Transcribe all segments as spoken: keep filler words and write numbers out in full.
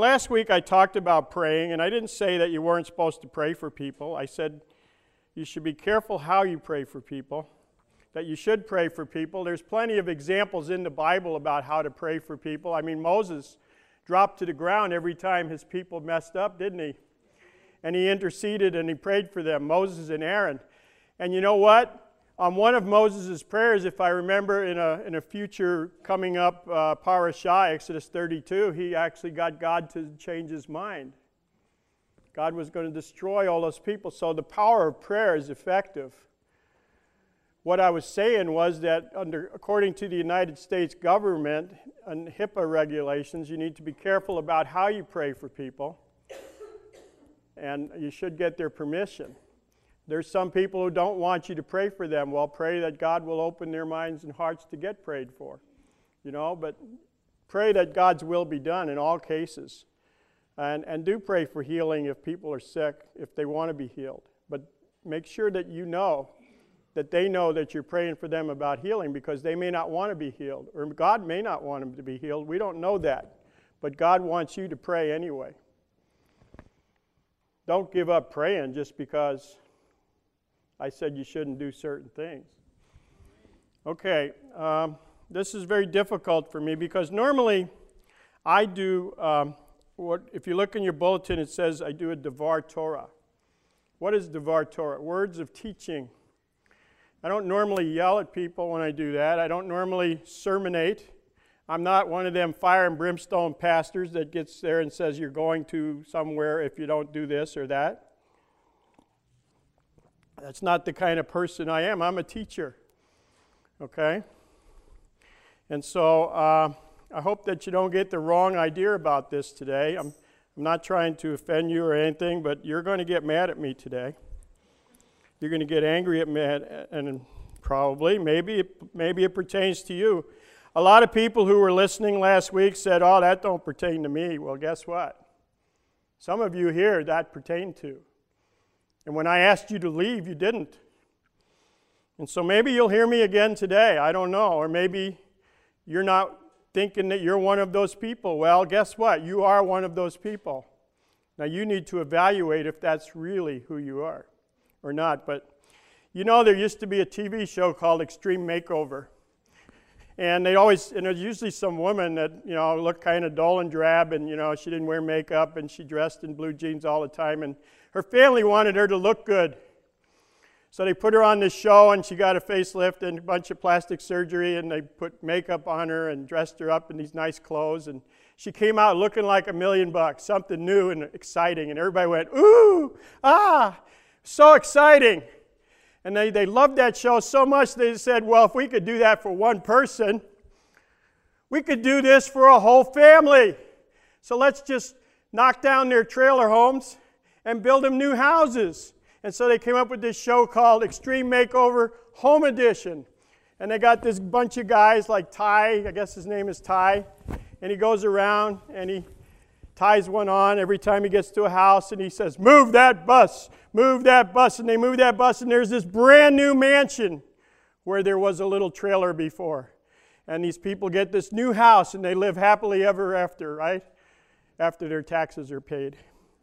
Last week I talked about praying, and I didn't say that you weren't supposed to pray for people. I said you should be careful how you pray for people, that you should pray for people. There's plenty of examples in the Bible about how to pray for people. I mean, Moses dropped to the ground every time his people messed up, didn't he? And he interceded and he prayed for them, Moses and Aaron. And you know what? On one of Moses' prayers, if I remember in a, in a future coming up uh, parashah, Exodus thirty-two, he actually got God to change his mind. God was going to destroy all those people. So the power of prayer is effective. What I was saying was that under, according to the United States government and HIPAA regulations, you need to be careful about how you pray for people. And you should get their permission. There's some people who don't want you to pray for them. Well, pray that God will open their minds and hearts to get prayed for. You know, but pray that God's will be done in all cases. And, and do pray for healing if people are sick, if they want to be healed. But make sure that you know, that they know that you're praying for them about healing, because they may not want to be healed, or God may not want them to be healed. We don't know that. But God wants you to pray anyway. Don't give up praying just because I said you shouldn't do certain things. Okay, um, this is very difficult for me because normally I do, um, what if you look in your bulletin, it says I do a Devar Torah. What is Devar Torah? Words of teaching. I don't normally yell at people when I do that. I don't normally sermonate. I'm not one of them fire and brimstone pastors that gets there and says you're going to somewhere if you don't do this or that. That's not the kind of person I am. I'm a teacher, okay? And so uh, I hope that you don't get the wrong idea about this today. I'm, I'm not trying to offend you or anything, but you're going to get mad at me today. You're going to get angry at me, and probably, maybe, maybe it pertains to you. A lot of people who were listening last week said, oh, that don't pertain to me. Well, guess what? Some of you here, that pertained to. And when I asked you to leave, you didn't. And so maybe you'll hear me again today. I don't know. Or maybe you're not thinking that you're one of those people. Well, guess what? You are one of those people. Now, you need to evaluate if that's really who you are or not. But you know, there used to be a T V show called Extreme Makeover. And they always, and there's usually some woman that, you know, looked kind of dull and drab, and, you know, she didn't wear makeup, and she dressed in blue jeans all the time, and her family wanted her to look good. So they put her on this show, and she got a facelift and a bunch of plastic surgery, and they put makeup on her and dressed her up in these nice clothes, and she came out looking like a million bucks, something new and exciting, and everybody went, ooh, ah, so exciting. And they, they loved that show so much they said, well, if we could do that for one person, we could do this for a whole family. So let's just knock down their trailer homes and build them new houses. And so they came up with this show called Extreme Makeover Home Edition. And they got this bunch of guys like Ty, I guess his name is Ty, and he goes around and he ties one on every time he gets to a house, and he says, move that bus, move that bus, and they move that bus, and there's this brand new mansion where there was a little trailer before. And these people get this new house, and they live happily ever after, right? After their taxes are paid.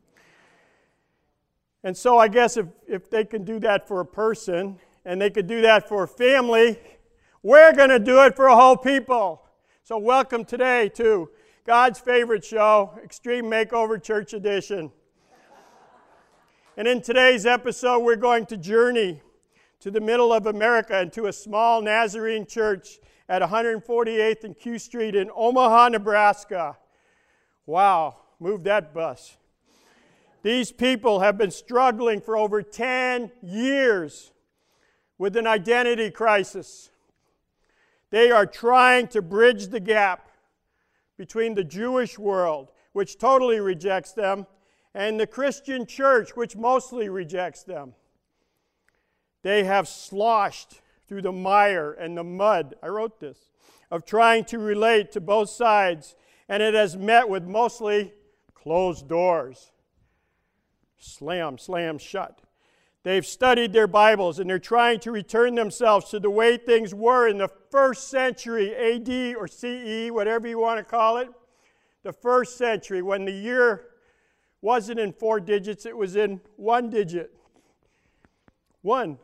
And so I guess if, if they can do that for a person, and they could do that for a family, we're going to do it for a whole people. So welcome today to God's favorite show, Extreme Makeover Church Edition. And in today's episode, we're going to journey to the middle of America and to a small Nazarene church at one forty-eighth and Q Street in Omaha, Nebraska. Wow, move that bus. These people have been struggling for over ten years with an identity crisis. They are trying to bridge the gap between the Jewish world, which totally rejects them, and the Christian church, which mostly rejects them. They have sloshed through the mire and the mud, I wrote this, of trying to relate to both sides, and it has met with mostly closed doors. Slam, slam shut. They've studied their Bibles, and they're trying to return themselves to the way things were in the first century A D or C E, whatever you want to call it, the first century, when the year wasn't in four digits, it was in one digit. One.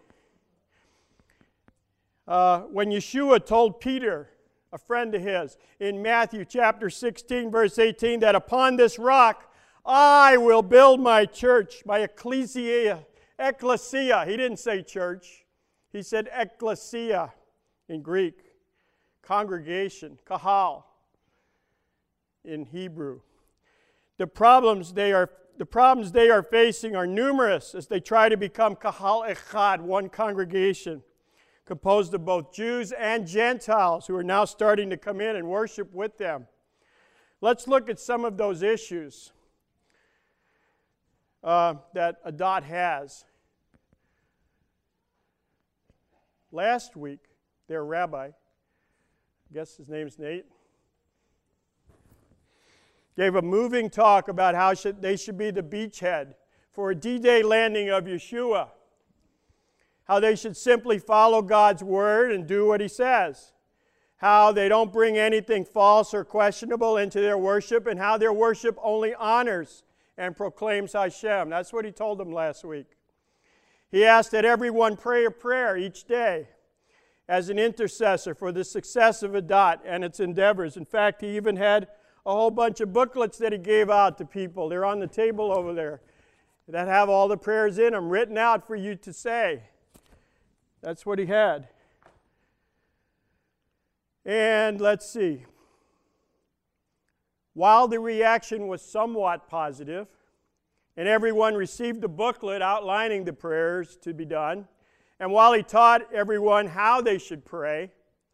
Uh, when Yeshua told Peter, a friend of his, in Matthew chapter sixteen, verse eighteen, that upon this rock I will build my church, my ecclesia, ecclesia. He didn't say church. He said ecclesia in Greek. Congregation, kahal in Hebrew. The problems they are the problems they are facing are numerous as they try to become kahal echad, one congregation, composed of both Jews and Gentiles who are now starting to come in and worship with them. Let's look at some of those issues uh, that Adat has. Last week, their rabbi, I guess his name's Nate, gave a moving talk about how should, they should be the beachhead for a D-Day landing of Yeshua. How they should simply follow God's word and do what he says. How they don't bring anything false or questionable into their worship, and how their worship only honors and proclaims Hashem. That's what he told them last week. He asked that everyone pray a prayer each day as an intercessor for the success of Adat and its endeavors. In fact, he even had a whole bunch of booklets that he gave out to people. They're on the table over there that have all the prayers in them written out for you to say. That's what he had. And let's see. While the reaction was somewhat positive, and everyone received a booklet outlining the prayers to be done, and while he taught everyone how they should pray,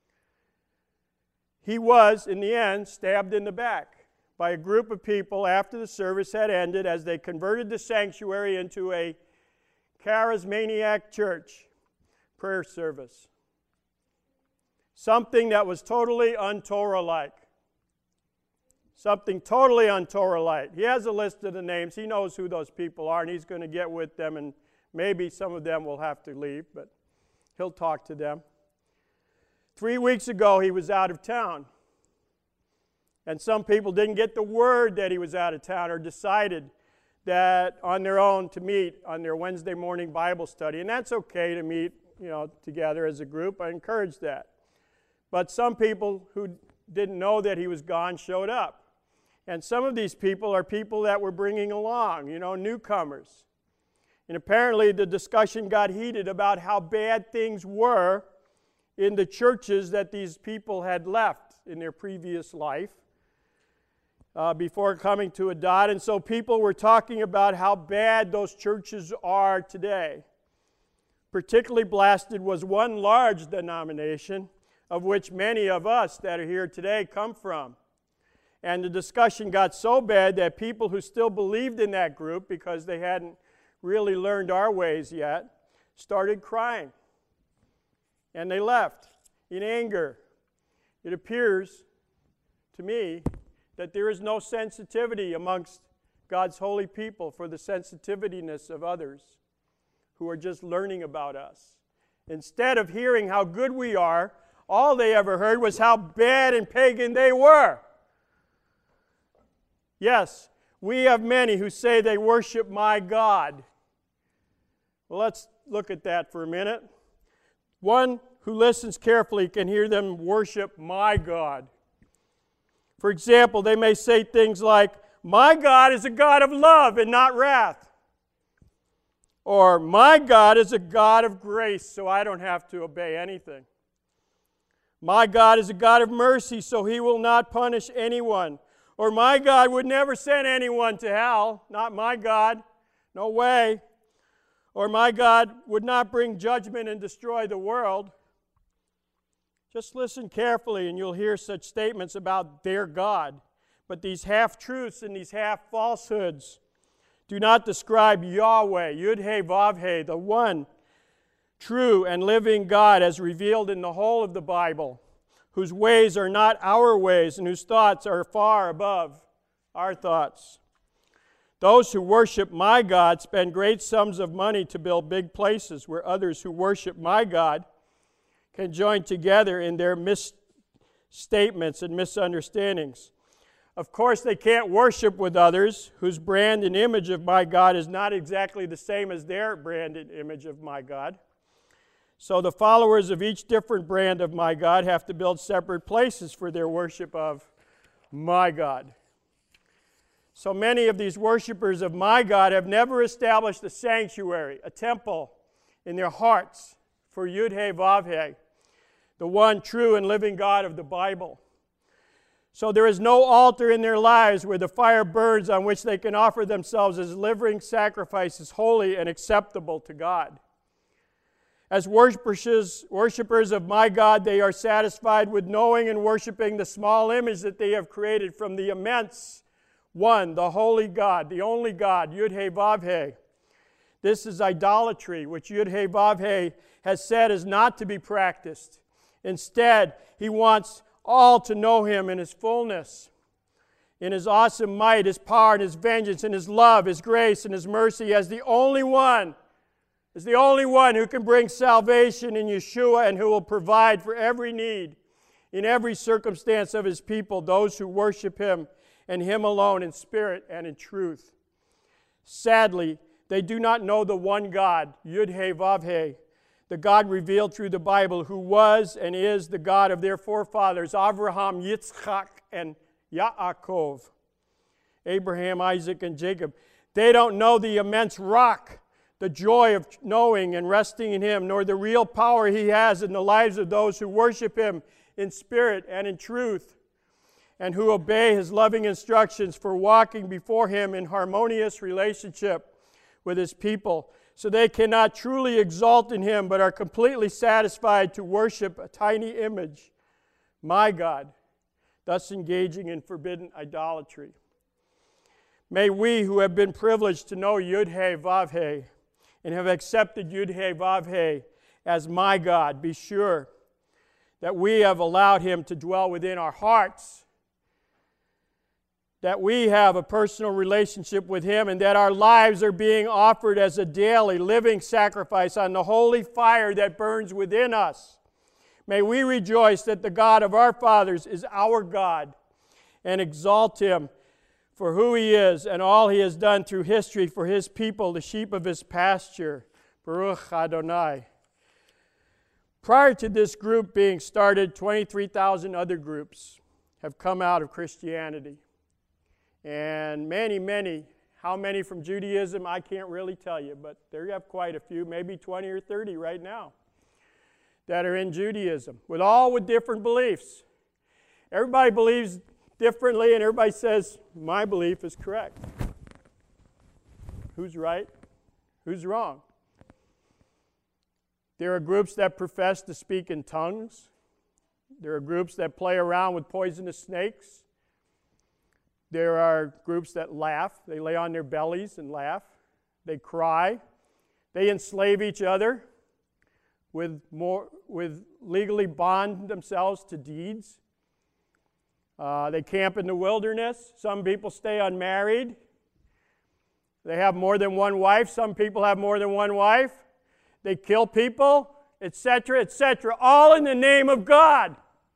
he was, in the end, stabbed in the back by a group of people after the service had ended as they converted the sanctuary into a charismaniac church prayer service. Something that was totally un-Torah-like. Something totally un-Torah-like. He has a list of the names. He knows who those people are, and he's going to get with them, and maybe some of them will have to leave, but he'll talk to them. Three weeks ago, he was out of town. And some people didn't get the word that he was out of town or decided that on their own to meet on their Wednesday morning Bible study. And that's okay to meet, you know, together as a group. I encourage that. But some people who didn't know that he was gone showed up. And some of these people are people that we're bringing along, you know, newcomers. And apparently the discussion got heated about how bad things were in the churches that these people had left in their previous life uh, before coming to Adat. And so people were talking about how bad those churches are today. Particularly blasted was one large denomination, of which many of us that are here today come from. And the discussion got so bad that people who still believed in that group, because they hadn't really learned our ways yet, started crying. And they left in anger. It appears to me that there is no sensitivity amongst God's holy people for the sensitiveness of others who are just learning about us. Instead of hearing how good we are, all they ever heard was how bad and pagan they were. Yes, we have many who say they worship my God. Well, let's look at that for a minute. One who listens carefully can hear them worship my God. For example, they may say things like, my God is a God of love and not wrath. Or, my God is a God of grace, so I don't have to obey anything. My God is a God of mercy, so he will not punish anyone. Or, my God would never send anyone to hell. Not my God. No way. Or, my God would not bring judgment and destroy the world. Just listen carefully and you'll hear such statements about their God. But these half-truths and these half-falsehoods do not describe Yahweh, Yud-He, Vav-He, the one true and living God as revealed in the whole of the Bible, whose ways are not our ways and whose thoughts are far above our thoughts. Those who worship my God spend great sums of money to build big places where others who worship my God can join together in their misstatements and misunderstandings. Of course, they can't worship with others whose brand and image of my God is not exactly the same as their brand and image of my God. So the followers of each different brand of my God have to build separate places for their worship of my God. So many of these worshipers of my God have never established a sanctuary, a temple in their hearts for Yud-Heh-Vav-Heh, the one true and living God of the Bible. So there is no altar in their lives where the fire burns on which they can offer themselves as living sacrifices, holy and acceptable to God. As worshipers, worshipers of my God, they are satisfied with knowing and worshiping the small image that they have created from the immense one, the holy God, the only God, Yud-Heh-Vav-Heh. This is idolatry, which Yud-Heh-Vav-Heh has said is not to be practiced. Instead, he wants all to know him in his fullness, in his awesome might, his power, and his vengeance, and his love, his grace, and his mercy as the only one, as the only one who can bring salvation in Yeshua and who will provide for every need in every circumstance of his people, those who worship him and him alone in spirit and in truth. Sadly, they do not know the one God, Yud-Heh-Vav-Heh, the God revealed through the Bible, who was and is the God of their forefathers, Abraham, Yitzchak, and Yaakov, Abraham, Isaac, and Jacob. They don't know the immense rock, the joy of knowing and resting in him, nor the real power he has in the lives of those who worship him in spirit and in truth, and who obey his loving instructions for walking before him in harmonious relationship with his people. So they cannot truly exalt in him, but are completely satisfied to worship a tiny image, my God, thus engaging in forbidden idolatry. May we who have been privileged to know Yud-Heh-Vav-Heh and have accepted Yud-Heh-Vav-Heh as my God, be sure that we have allowed him to dwell within our hearts, that we have a personal relationship with him, and that our lives are being offered as a daily living sacrifice on the holy fire that burns within us. May we rejoice that the God of our fathers is our God, and exalt him for who he is and all he has done through history for his people, the sheep of his pasture. Baruch Adonai. Prior to this group being started, twenty-three thousand other groups have come out of Christianity. And many, many, how many from Judaism, I can't really tell you, but there you have quite a few, maybe twenty or thirty right now, that are in Judaism, with all with different beliefs. Everybody believes differently, and everybody says, my belief is correct. Who's right? Who's wrong? There are groups that profess to speak in tongues. There are groups that play around with poisonous snakes. There are groups that laugh. They lay on their bellies and laugh. They cry. They enslave each other with, more, with legally bond themselves to deeds. Uh, they camp in the wilderness. Some people stay unmarried. They have more than one wife. Some people have more than one wife. They kill people, et cetera, et cetera, all in the name of God.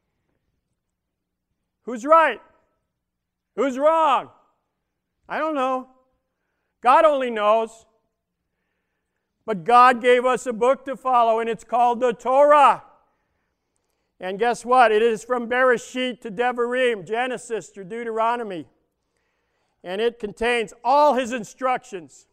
Who's right? Who's wrong? I don't know. God only knows. But God gave us a book to follow, and it's called the Torah. And guess what? It is from Bereshit to Devarim, Genesis to Deuteronomy. And it contains all his instructions.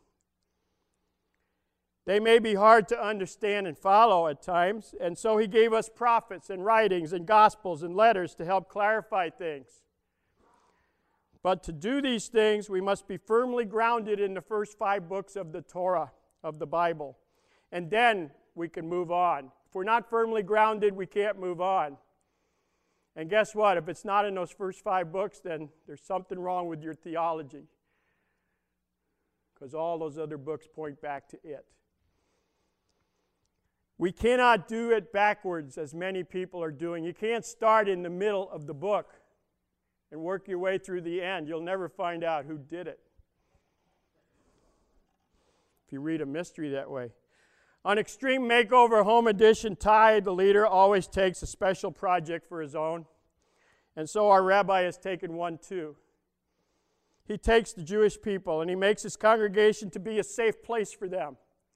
They may be hard to understand and follow at times, and so he gave us prophets and writings and gospels and letters to help clarify things. But to do these things, we must be firmly grounded in the first five books of the Torah, of the Bible. And then we can move on. If we're not firmly grounded, we can't move on. And guess what? If it's not in those first five books, then there's something wrong with your theology. Because all those other books point back to it. We cannot do it backwards as many people are doing. You can't start in the middle of the book and work your way through the end. You'll never find out who did it if you read a mystery that way. On Extreme Makeover Home Edition, Ty, the leader, always takes a special project for his own. And so our rabbi has taken one too. he takes the Jewish people and he makes his congregation to be a safe place for them.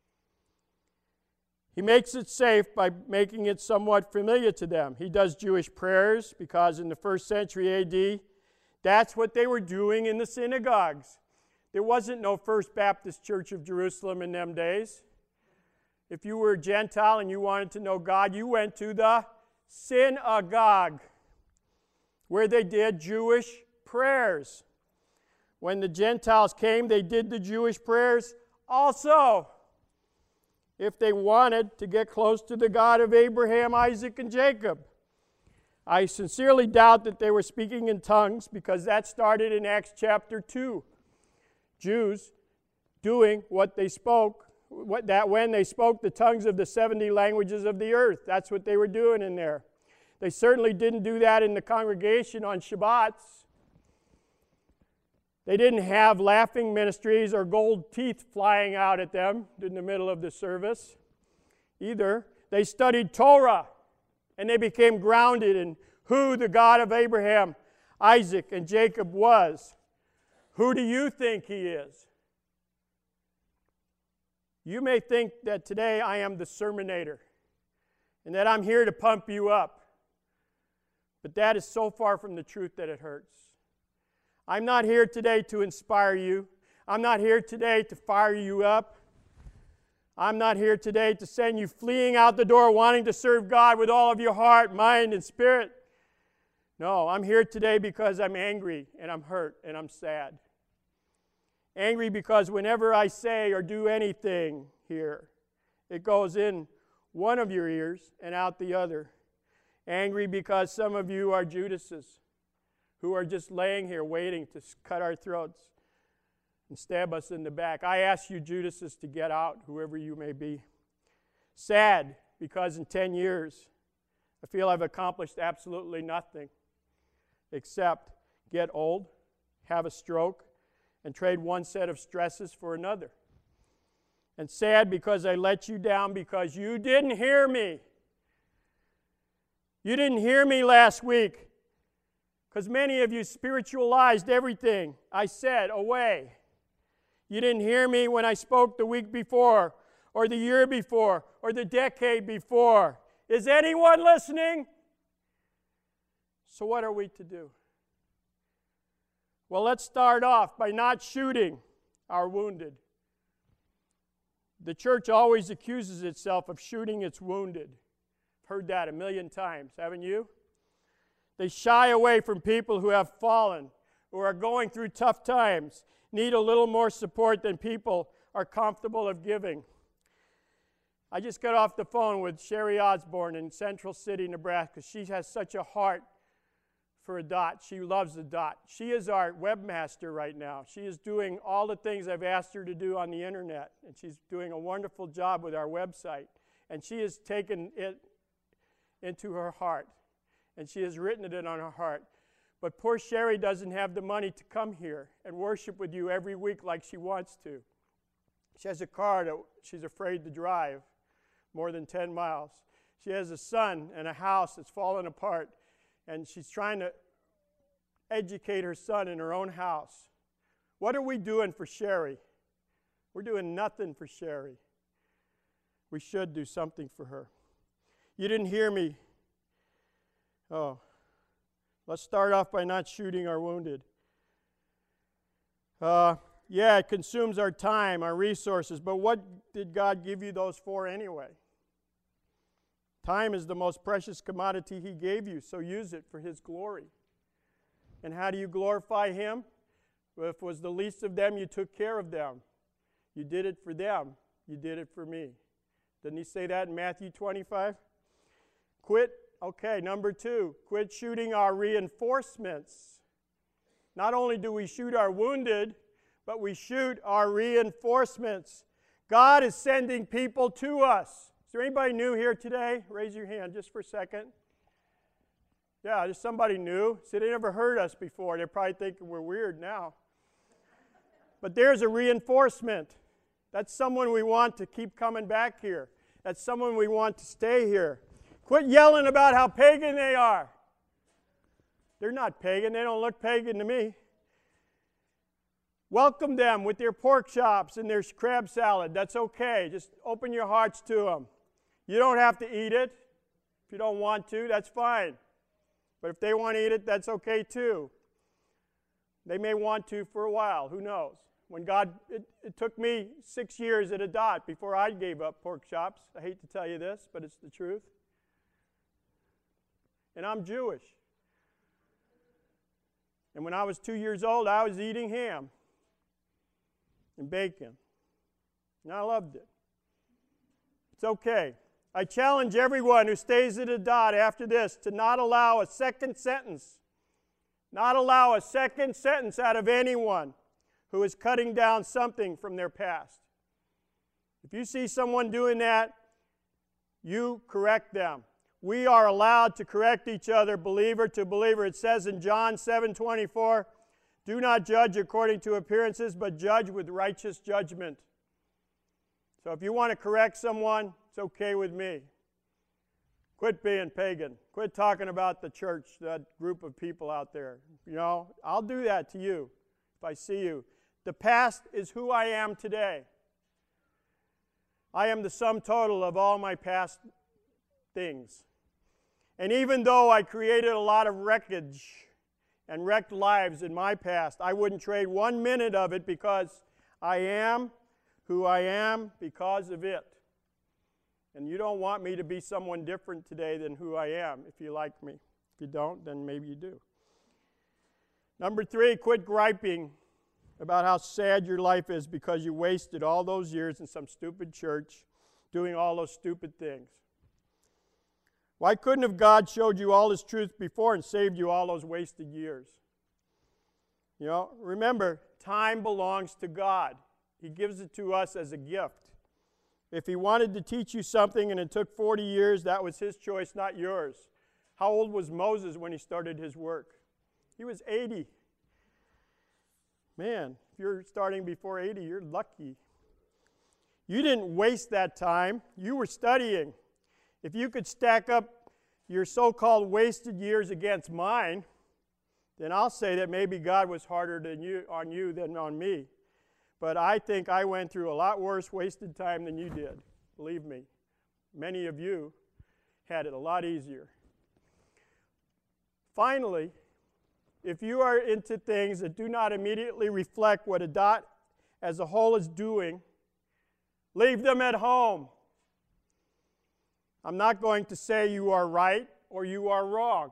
He makes it safe by making it somewhat familiar to them. He does Jewish prayers because in the first century A D, that's what they were doing in the synagogues. There wasn't no First Baptist Church of Jerusalem in them days. If you were a Gentile and you wanted to know God, you went to the synagogue, where they did Jewish prayers. When the Gentiles came, they did the Jewish prayers also, if they wanted to get close to the God of Abraham, Isaac, and Jacob. I sincerely doubt that they were speaking in tongues, because that started in Acts chapter two. Jews doing what they spoke, what, that when they spoke the tongues of the seventy languages of the earth. That's what they were doing in there. They certainly didn't do that in the congregation on Shabbats. They didn't have laughing ministries or gold teeth flying out at them in the middle of the service either. They studied Torah, and they became grounded in who the God of Abraham, Isaac, and Jacob was. Who do you think he is? You may think that today I am the sermonator and that I'm here to pump you up. But that is so far from the truth that it hurts. I'm not here today to inspire you. I'm not here today to fire you up. I'm not here today to send you fleeing out the door wanting to serve God with all of your heart, mind, and spirit. No, I'm here today because I'm angry and I'm hurt and I'm sad. Angry because whenever I say or do anything here, it goes in one of your ears and out the other. Angry because some of you are Judases who are just laying here waiting to cut our throats and stab us in the back. I ask you, Judases, to get out, whoever you may be. Sad because in ten years, I feel I've accomplished absolutely nothing except get old, have a stroke, and trade one set of stresses for another. And sad because I let you down because you didn't hear me. You didn't hear me last week because many of you spiritualized everything I said away. You didn't hear me when I spoke the week before or the year before or the decade before. Is anyone listening? So what are we to do? Well, let's start off by not shooting our wounded. The church always accuses itself of shooting its wounded. I've heard that a million times, haven't you? They shy away from people who have fallen, who are going through tough times, need a little more support than people are comfortable of giving. I just got off the phone with Sherry Osborne in Central City, Nebraska. She has such a heart for a dot. She loves the dot. She is our webmaster right now. She is doing all the things I've asked her to do on the internet, and she's doing a wonderful job with our website. And she has taken it into her heart, and she has written it on her heart. But poor Sherry doesn't have the money to come here and worship with you every week like she wants to. She has a car that she's afraid to drive more than ten miles. She has a son and a house that's fallen apart, and she's trying to educate her son in her own house. What are we doing for Sherry? We're doing nothing for Sherry. We should do something for her. You didn't hear me. Oh, let's start off by not shooting our wounded. Uh, yeah, it consumes our time, our resources, but what did God give you those for anyway? Time is the most precious commodity He gave you, so use it for His glory. And how do you glorify Him? Well, if it was the least of them, you took care of them. You did it for them. You did it for me. Didn't He say that in Matthew twenty-five? Quit, okay, number two, quit shooting our reinforcements. Not only do we shoot our wounded, but we shoot our reinforcements. God is sending people to us. Is there anybody new here today? Raise your hand just for a second. Yeah, there's somebody new. See, they never heard us before. They're probably thinking we're weird now. But there's a reinforcement. That's someone we want to keep coming back here. That's someone we want to stay here. Quit yelling about how pagan they are. They're not pagan. They don't look pagan to me. Welcome them with their pork chops and their crab salad. That's okay. Just open your hearts to them. You don't have to eat it. If you don't want to, that's fine. But if they want to eat it, that's okay too. They may want to for a while. Who knows? When God, it, it took me six years at a dot before I gave up pork chops. I hate to tell you this, but it's the truth. And I'm Jewish. And when I was two years old, I was eating ham and bacon. And I loved it. It's okay. I challenge everyone who stays at a dot after this to not allow a second sentence, not allow a second sentence out of anyone who is cutting down something from their past. If you see someone doing that, you correct them. We are allowed to correct each other, believer to believer. It says in John seven twenty-four, do not judge according to appearances, but judge with righteous judgment. So if you want to correct someone, it's okay with me. Quit being pagan. Quit talking about the church, that group of people out there. You know, I'll do that to you if I see you. The past is who I am today. I am the sum total of all my past things. And even though I created a lot of wreckage and wrecked lives in my past, I wouldn't trade one minute of it because I am who I am because of it. And you don't want me to be someone different today than who I am if you like me. If you don't, then maybe you do. Number three, quit griping about how sad your life is because you wasted all those years in some stupid church doing all those stupid things. Why couldn't have God showed you all His truth before and saved you all those wasted years? You know, remember, time belongs to God. He gives it to us as a gift. If He wanted to teach you something and it took forty years, that was His choice, not yours. How old was Moses when he started his work? He was eighty. Man, if you're starting before eighty, you're lucky. You didn't waste that time. You were studying. If you could stack up your so-called wasted years against mine, then I'll say that maybe God was harder than you, on you than on me. But I think I went through a lot worse wasted time than you did. Believe me. Many of you had it a lot easier. Finally, if you are into things that do not immediately reflect what a dot as a whole is doing, leave them at home. I'm not going to say you are right or you are wrong.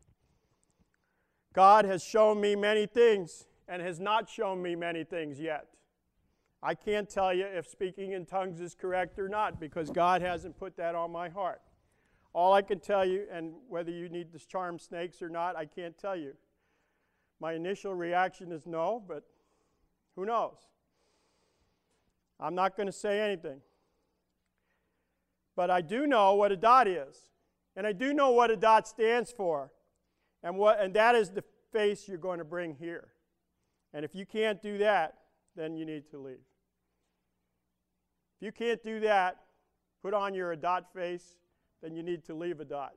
God has shown me many things and has not shown me many things yet. I can't tell you if speaking in tongues is correct or not because God hasn't put that on my heart. All I can tell you, and whether you need to charm snakes or not, I can't tell you. My initial reaction is no, but who knows? I'm not going to say anything. But I do know what a dot is. And I do know what a dot stands for. And, what, and that is the face you're going to bring here. And if you can't do that, then you need to leave. If you can't do that, put on your a dot face, then you need to leave a dot.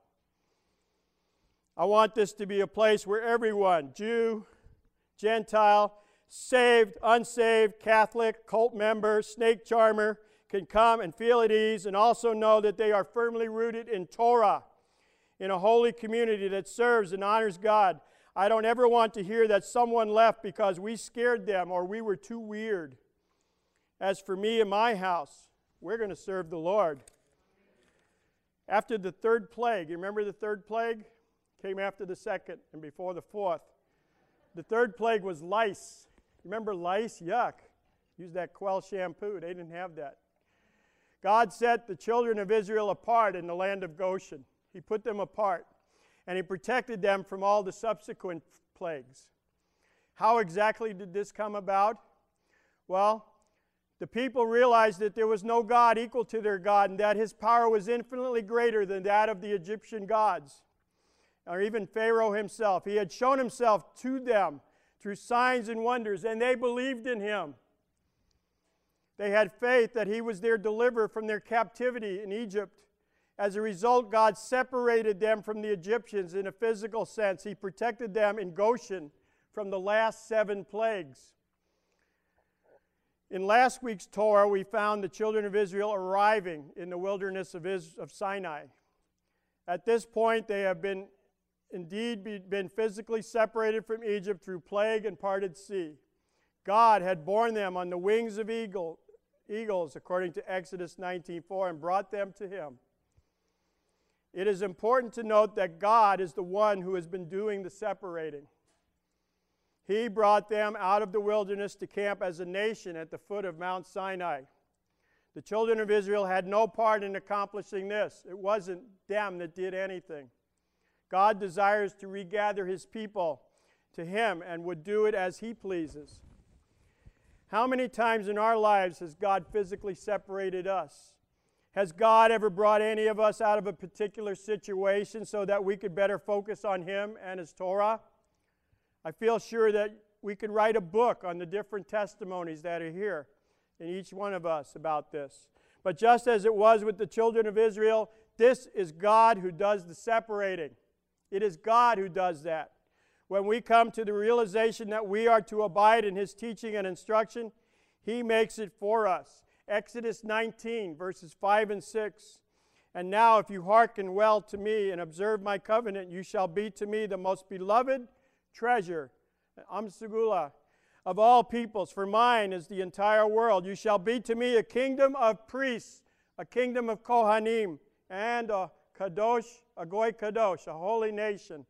I want this to be a place where everyone, Jew, Gentile, saved, unsaved, Catholic, cult member, snake charmer, can come and feel at ease and also know that they are firmly rooted in Torah, in a holy community that serves and honors God. I don't ever want to hear that someone left because we scared them or we were too weird. As for me and my house, we're going to serve the Lord. After the third plague, you remember the third plague? Came after the second and before the fourth. The third plague was lice. Remember lice? Yuck. Use that Quell shampoo. They didn't have that. God set the children of Israel apart in the land of Goshen. He put them apart, and He protected them from all the subsequent plagues. How exactly did this come about? Well, the people realized that there was no God equal to their God and that His power was infinitely greater than that of the Egyptian gods, or even Pharaoh himself. He had shown Himself to them through signs and wonders, and they believed in Him. They had faith that He was their deliverer from their captivity in Egypt. As a result, God separated them from the Egyptians in a physical sense. He protected them in Goshen from the last seven plagues. In last week's Torah, we found the children of Israel arriving in the wilderness of, Is- of Sinai. At this point, they have been indeed be, been physically separated from Egypt through plague and parted sea. God had borne them on the wings of eagle, eagles, according to Exodus nineteen four, and brought them to him. It is important to note that God is the one who has been doing the separating. He brought them out of the wilderness to camp as a nation at the foot of Mount Sinai. The children of Israel had no part in accomplishing this. It wasn't them that did anything. God desires to regather his people to him and would do it as he pleases. How many times in our lives has God physically separated us? Has God ever brought any of us out of a particular situation so that we could better focus on him and his Torah? I feel sure that we could write a book on the different testimonies that are here in each one of us about this. But just as it was with the children of Israel, this is God who does the separating. It is God who does that. When we come to the realization that we are to abide in his teaching and instruction, he makes it for us. Exodus nineteen, verses five and six. And now if you hearken well to me and observe my covenant, you shall be to me the most beloved treasure, Amsegula, of all peoples, for mine is the entire world. You shall be to me a kingdom of priests, a kingdom of Kohanim, and a Kadosh, a Goy Kadosh, a holy nation.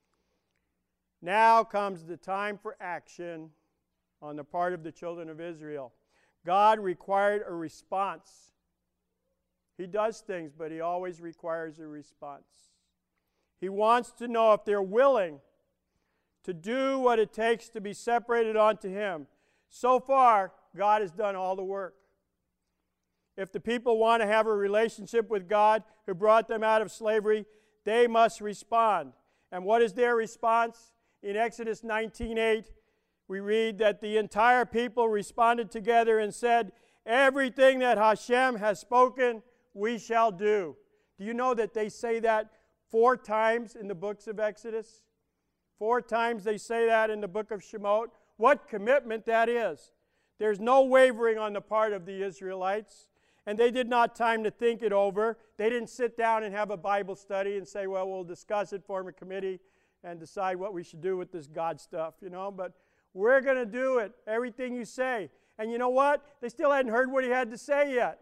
Now comes the time for action on the part of the children of Israel. God required a response. He does things, but he always requires a response. He wants to know if they're willing to do what it takes to be separated unto him. So far, God has done all the work. If the people want to have a relationship with God who brought them out of slavery, they must respond. And what is their response? In Exodus nineteen eight, we read that the entire people responded together and said, everything that Hashem has spoken, we shall do. Do you know that they say that four times in the books of Exodus? Four times they say that in the book of Shemot. What commitment that is. There's no wavering on the part of the Israelites. And they did not time to think it over. They didn't sit down and have a Bible study and say, well, we'll discuss it, form a committee, and decide what we should do with this God stuff, you know. But we're going to do it, everything you say. And you know what? They still hadn't heard what he had to say yet.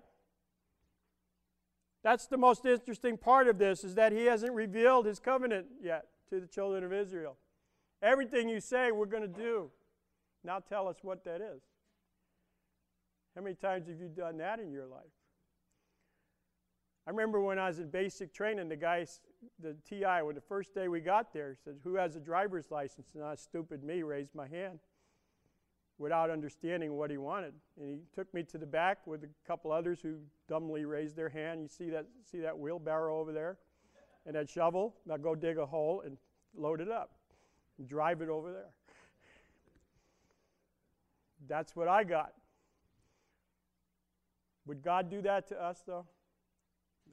That's the most interesting part of this, is that he hasn't revealed his covenant yet to the children of Israel. Everything you say, we're going to do. Now tell us what that is. How many times have you done that in your life? I remember when I was in basic training, the guy, the T I, when the first day we got there, said, who has a driver's license? And I, stupid me, raised my hand without understanding what he wanted. And he took me to the back with a couple others who dumbly raised their hand. You see that, see that wheelbarrow over there? And that shovel? Now go dig a hole and load it up. And drive it over there. That's what I got. Would God do that to us, though? No.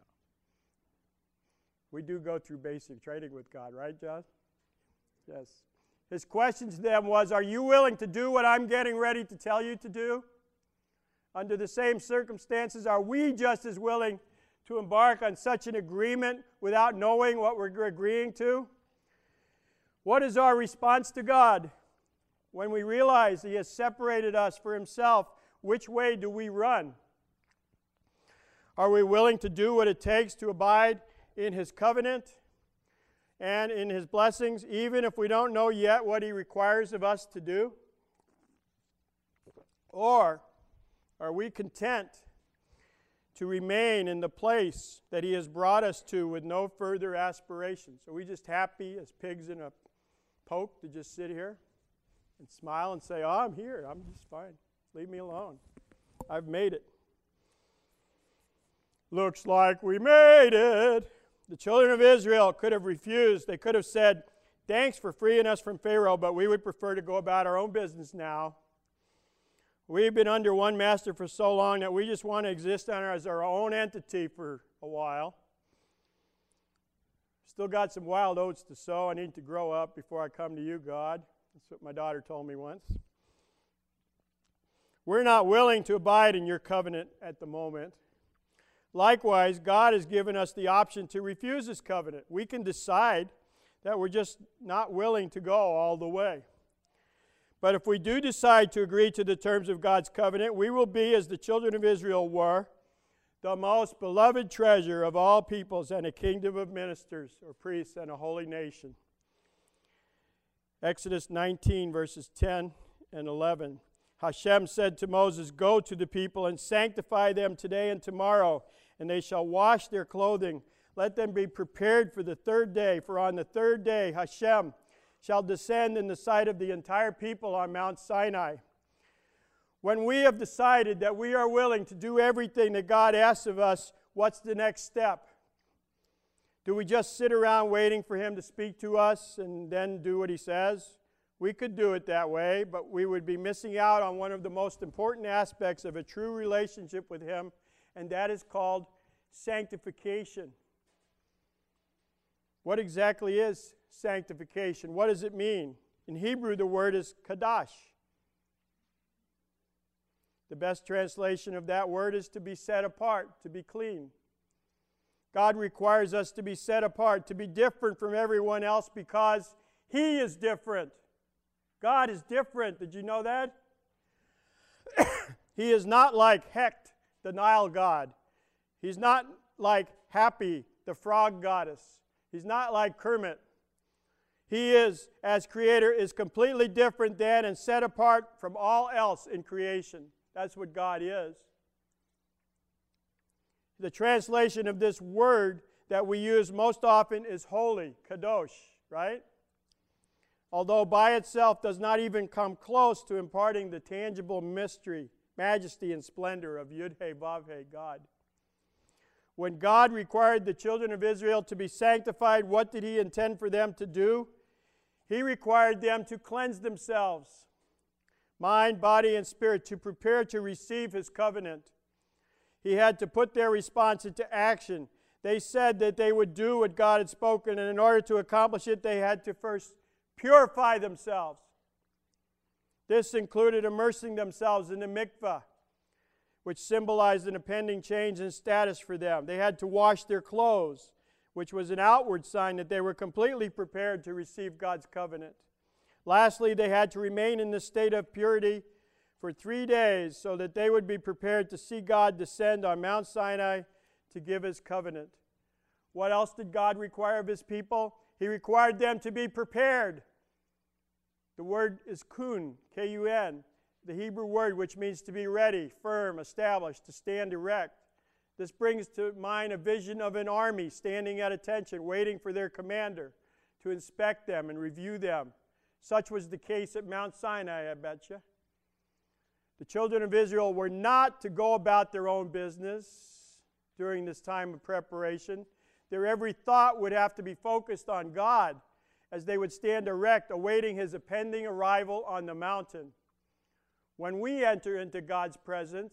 We do go through basic training with God, right, John? Yes. His question to them was, are you willing to do what I'm getting ready to tell you to do? Under the same circumstances, are we just as willing to embark on such an agreement without knowing what we're agreeing to? What is our response to God? When we realize he has separated us for himself, which way do we run? Are we willing to do what it takes to abide in his covenant and in his blessings, even if we don't know yet what he requires of us to do? Or are we content to remain in the place that he has brought us to with no further aspirations? Are we just happy as pigs in a poke to just sit here and smile and say, oh, I'm here, I'm just fine, leave me alone, I've made it? Looks like we made it. The children of Israel could have refused. They could have said, thanks for freeing us from Pharaoh, but we would prefer to go about our own business now. We've been under one master for so long that we just want to exist on our, as our own entity for a while. Still got some wild oats to sow. I need to grow up before I come to you, God. That's what my daughter told me once. We're not willing to abide in your covenant at the moment. Likewise, God has given us the option to refuse His covenant. We can decide that we're just not willing to go all the way. But if we do decide to agree to the terms of God's covenant, we will be, as the children of Israel were, the most beloved treasure of all peoples and a kingdom of ministers or priests and a holy nation. Exodus nineteen, verses ten and eleven. Hashem said to Moses, "Go to the people and sanctify them today and tomorrow, and they shall wash their clothing. Let them be prepared for the third day, for on the third day Hashem shall descend in the sight of the entire people on Mount Sinai." When we have decided that we are willing to do everything that God asks of us, what's the next step? Do we just sit around waiting for Him to speak to us and then do what He says? We could do it that way, but we would be missing out on one of the most important aspects of a true relationship with Him, and that is called sanctification. What exactly is sanctification? What does it mean? In Hebrew, the word is kadash. The best translation of that word is to be set apart, to be clean. God requires us to be set apart, to be different from everyone else because He is different. God is different. Did you know that? He is not like Hecht, the Nile god. He's not like Happy, the frog goddess. He's not like Kermit. He is, as creator, is completely different than and set apart from all else in creation. That's what God is. The translation of this word that we use most often is holy, kadosh, right? Although by itself does not even come close to imparting the tangible mystery, majesty, and splendor of Yud-He, Vav-He, God. When God required the children of Israel to be sanctified, what did He intend for them to do? He required them to cleanse themselves, mind, body, and spirit, to prepare to receive His covenant. He had to put their response into action. They said that they would do what God had spoken, and in order to accomplish it, they had to first purify themselves. This included immersing themselves in the mikvah, which symbolized an impending change in status for them. They had to wash their clothes, which was an outward sign that they were completely prepared to receive God's covenant. Lastly, they had to remain in this state of purity for three days so that they would be prepared to see God descend on Mount Sinai to give His covenant. What else did God require of His people? He required them to be prepared. The word is kun, K U N, the Hebrew word which means to be ready, firm, established, to stand erect. This brings to mind a vision of an army standing at attention, waiting for their commander to inspect them and review them. Such was the case at Mount Sinai, I bet you. The children of Israel were not to go about their own business during this time of preparation. Their every thought would have to be focused on God as they would stand erect, awaiting His impending arrival on the mountain. When we enter into God's presence,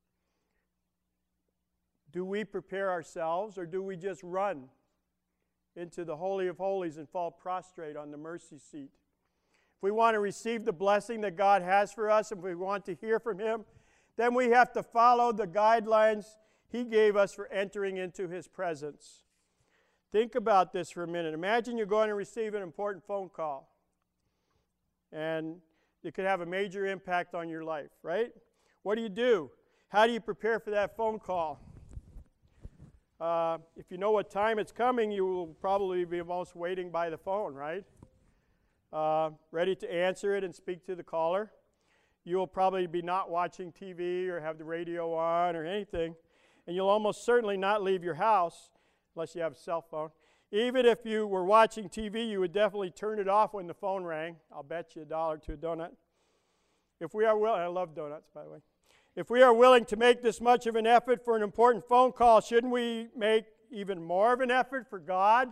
do we prepare ourselves, or do we just run into the Holy of Holies and fall prostrate on the mercy seat? If we want to receive the blessing that God has for us, if we want to hear from Him, then we have to follow the guidelines He gave us for entering into His presence. Think about this for a minute. Imagine you're going to receive an important phone call, and it could have a major impact on your life, right? What do you do? How do you prepare for that phone call? Uh, if you know what time it's coming, you will probably be almost waiting by the phone, right? Uh, ready to answer it and speak to the caller. You will probably be not watching T V or have the radio on or anything, and you'll almost certainly not leave your house unless you have a cell phone. Even if you were watching T V, you would definitely turn it off when the phone rang. I'll bet you a dollar to a donut. If we are willing, I love donuts, by the way. If we are willing to make this much of an effort for an important phone call, shouldn't we make even more of an effort for God,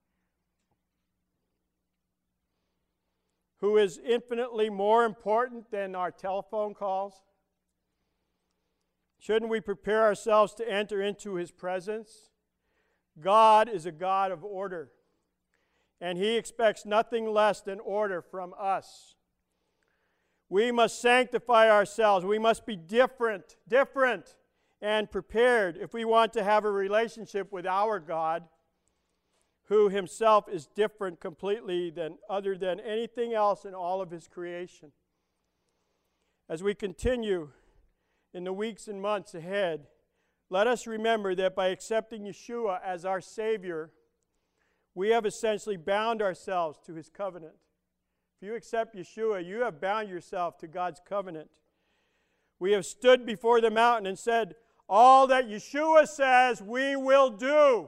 who is infinitely more important than our telephone calls? Shouldn't we prepare ourselves to enter into His presence? God is a God of order, and He expects nothing less than order from us. We must sanctify ourselves. We must be different, different, and prepared if we want to have a relationship with our God, who himself is different completely than other than anything else in all of his creation. As we continue in the weeks and months ahead, let us remember that by accepting Yeshua as our Savior, we have essentially bound ourselves to his covenant. If you accept Yeshua, you have bound yourself to God's covenant. We have stood before the mountain and said, all that Yeshua says, we will do.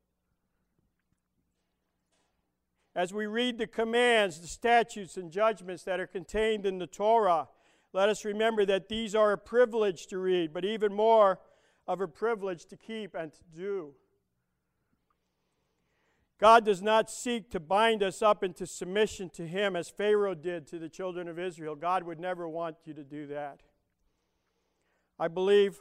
As we read the commands, the statutes, and judgments that are contained in the Torah, let us remember that these are a privilege to read, but even more of a privilege to keep and to do. God does not seek to bind us up into submission to him as Pharaoh did to the children of Israel. God would never want you to do that. I believe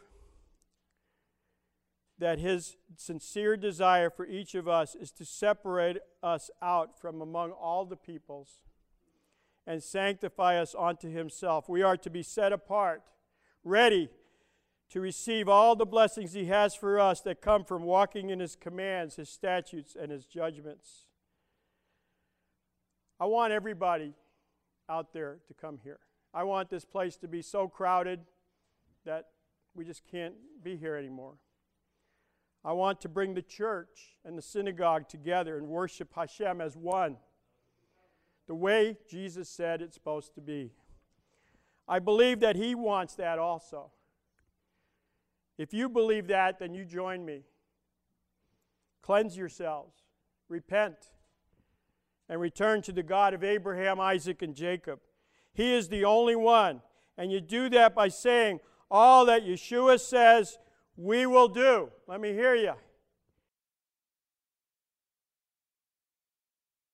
that his sincere desire for each of us is to separate us out from among all the peoples and sanctify us unto himself. We are to be set apart, ready to receive all the blessings he has for us that come from walking in his commands, his statutes, and his judgments. I want everybody out there to come here. I want this place to be so crowded that we just can't be here anymore. I want to bring the church and the synagogue together and worship Hashem as one, the way Jesus said it's supposed to be. I believe that he wants that also. If you believe that, then you join me. Cleanse yourselves, repent, and return to the God of Abraham, Isaac, and Jacob. He is the only one. And you do that by saying, all that Yeshua says, we will do. Let me hear you.